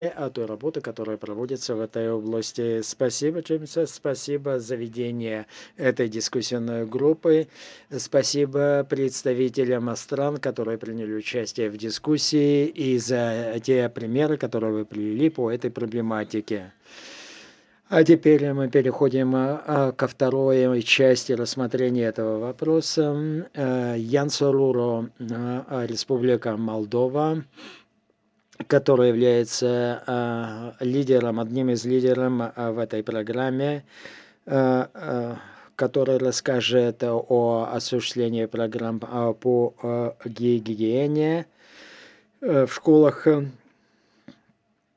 той работы, которая проводится в этой области. Спасибо, Джеймса, спасибо за ведение этой дискуссионной группы. Спасибо представителям стран, которые приняли участие в дискуссии, и за те примеры, которые вы привели по этой проблематике. А теперь мы переходим ко второй части рассмотрения этого вопроса. Ян Соруро, Республика Молдова, который является одним из лидеров в этой программе, который расскажет о осуществлении программ по гигиене в школах